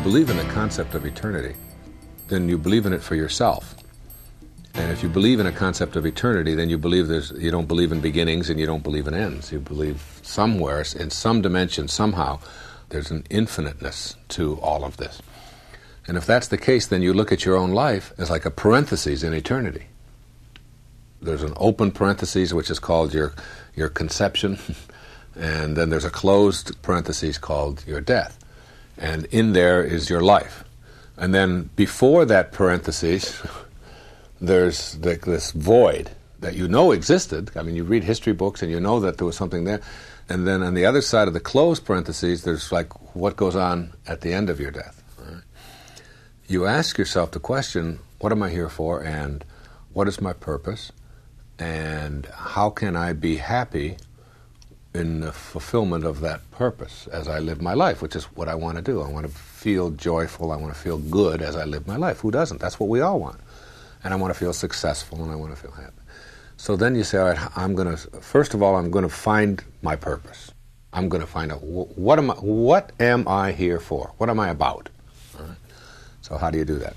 believe in the concept of eternity, then you believe in it for yourself. And if you believe in a concept of eternity, then you don't believe in beginnings and you don't believe in ends. You believe somewhere, in some dimension, somehow, there's an infiniteness to all of this. And if that's the case, then you look at your own life as like a parenthesis in eternity. There's an open parenthesis, which is called your conception, and then there's a closed parenthesis called your death. And in there is your life. And then before that parenthesis, there's this void that you know existed. I mean, you read history books and you know that there was something there. And then on the other side of the closed parentheses, there's like what goes on at the end of your death. Right? You ask yourself the question, what am I here for, and what is my purpose, and how can I be happy in the fulfillment of that purpose as I live my life, which is what I want to do. I want to feel joyful, I want to feel good as I live my life. Who doesn't? That's what we all want. And I want to feel successful, and I want to feel happy. So then you say, all right, first of all, I'm going to find my purpose. I'm going to find out, what am I here for? What am I about? All right? So how do you do that?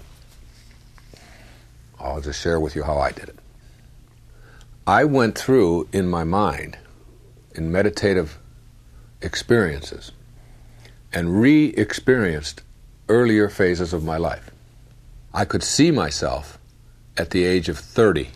I'll just share with you how I did it. I went through, in my mind, in meditative experiences, and re-experienced earlier phases of my life. I could see myself at the age of 30.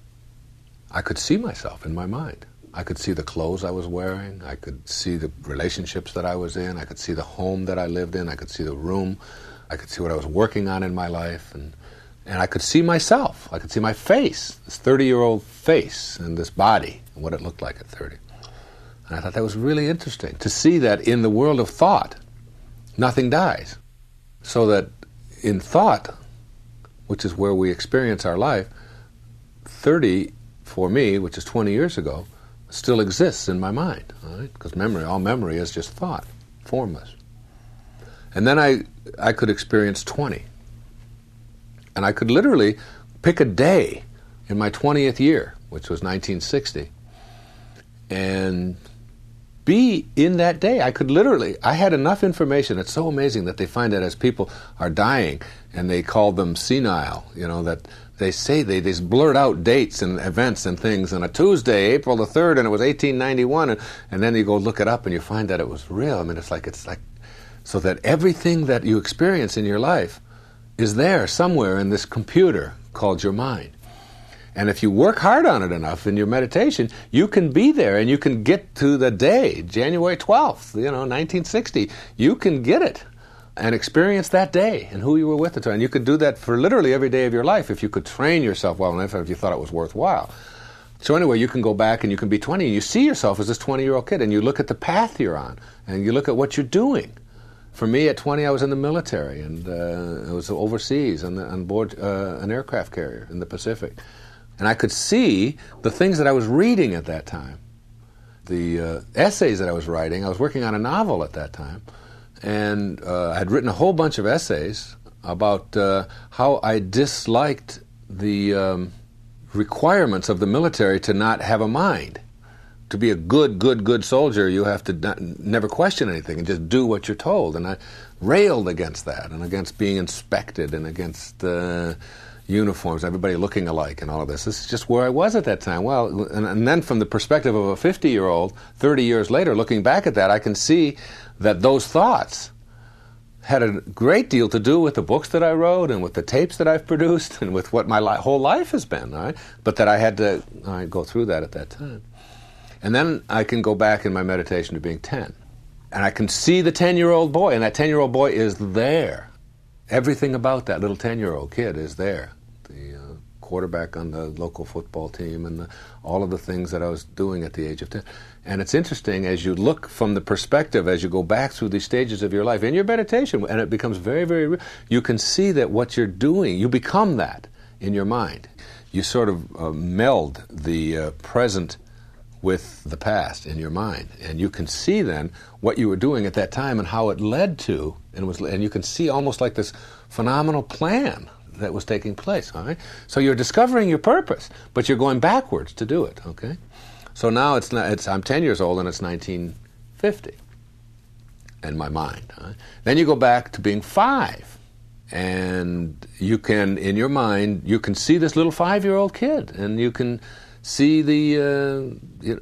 I could see myself in my mind. I could see the clothes I was wearing. I could see the relationships that I was in. I could see the home that I lived in. I could see the room. I could see what I was working on in my life. And I could see myself. I could see my face, this 30-year-old face and this body, and what it looked like at 30. And I thought that was really interesting, to see that in the world of thought, nothing dies. So that in thought, which is where we experience our life, 30, for me, which is 20 years ago, still exists in my mind, right? Because all memory is just thought, formless. And then I could experience 20. And I could literally pick a day in my 20th year, which was 1960, and be in that day. I had enough information. It's so amazing that they find that as people are dying, and they call them senile, that they say they blurt out dates and events and things on a Tuesday, April the 3rd, and it was 1891, and then you go look it up and you find that it was real. I mean, it's like, so that everything that you experience in your life is there somewhere in this computer called your mind. And if you work hard on it enough in your meditation, you can be there and you can get to the day, January 12th, 1960. You can get it and experience that day and who you were with at the time. And you could do that for literally every day of your life if you could train yourself well enough, if you thought it was worthwhile. So anyway, you can go back and you can be 20 and you see yourself as this 20-year-old kid and you look at the path you're on and you look at what you're doing. For me, at 20, I was in the military and I was overseas on board an aircraft carrier in the Pacific. And I could see the things that I was reading at that time, the essays that I was writing. I was working on a novel at that time, and I had written a whole bunch of essays about how I disliked the requirements of the military to not have a mind. To be a good soldier, you have to never question anything and just do what you're told. And I railed against that and against being inspected and against uniforms, everybody looking alike and all of this. This is just where I was at that time. Well, and then from the perspective of a 50-year-old, 30 years later, looking back at that, I can see that those thoughts had a great deal to do with the books that I wrote and with the tapes that I've produced and with what my whole life has been, all right? But that I had to go through that at that time. And then I can go back in my meditation to being 10. And I can see the 10-year-old boy, and that 10-year-old boy is there. Everything about that little 10-year-old kid is there. The quarterback on the local football team and all of the things that I was doing at the age of 10. And it's interesting, as you look from the perspective, as you go back through these stages of your life, in your meditation, and it becomes very, very real, you can see that what you're doing, you become that in your mind. You sort of meld the present with the past in your mind, and you can see then what you were doing at that time and how it led to, and you can see almost like this phenomenal plan that was taking place. All right, so you're discovering your purpose, but you're going backwards to do it. Okay, so now I'm 10 years old and it's 1950, and my mind. Then you go back to being 5, and you can, in your mind, you can see this little 5-year-old kid, and you can see the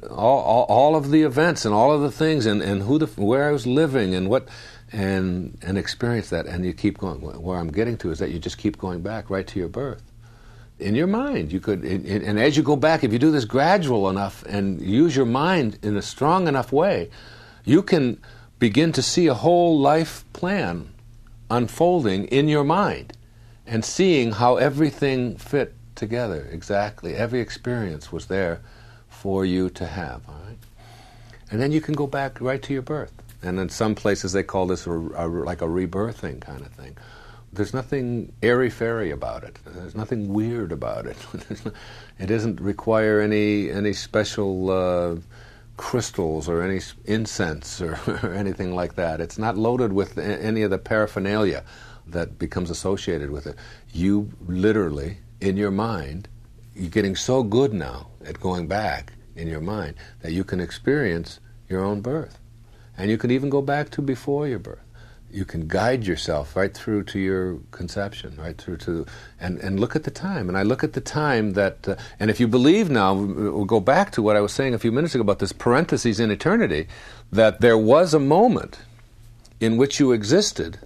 all of the events and all of the things, and where I was living and what, and experience that, and you keep going. Where I'm getting to is that you just keep going back right to your birth. In your mind, you could, and as you go back, if you do this gradual enough and use your mind in a strong enough way, you can begin to see a whole life plan unfolding in your mind and seeing how everything fit together exactly. Every experience was there for you to have. All right? And then you can go back right to your birth. And in some places they call this like a rebirthing kind of thing. There's nothing airy-fairy about it. There's nothing weird about it. It doesn't require any special crystals or any incense or anything like that. It's not loaded with any of the paraphernalia that becomes associated with it. You literally, in your mind, you're getting so good now at going back in your mind that you can experience your own birth. And you can even go back to before your birth. You can guide yourself right through to your conception, right through to, and look at the time. And I look at the time that, and if you believe now, we'll go back to what I was saying a few minutes ago about this parentheses in eternity, that there was a moment in which you existed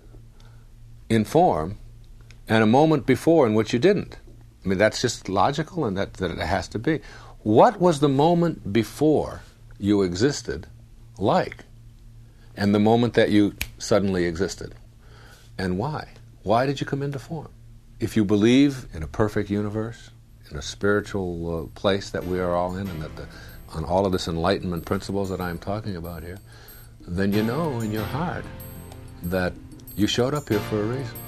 in form and a moment before in which you didn't. I mean, that's just logical, and that it has to be. What was the moment before you existed like? And the moment that you suddenly existed. And why? Why did you come into form? If you believe in a perfect universe, in a spiritual place that we are all in, and that on all of this enlightenment principles that I'm talking about here, then you know in your heart that you showed up here for a reason.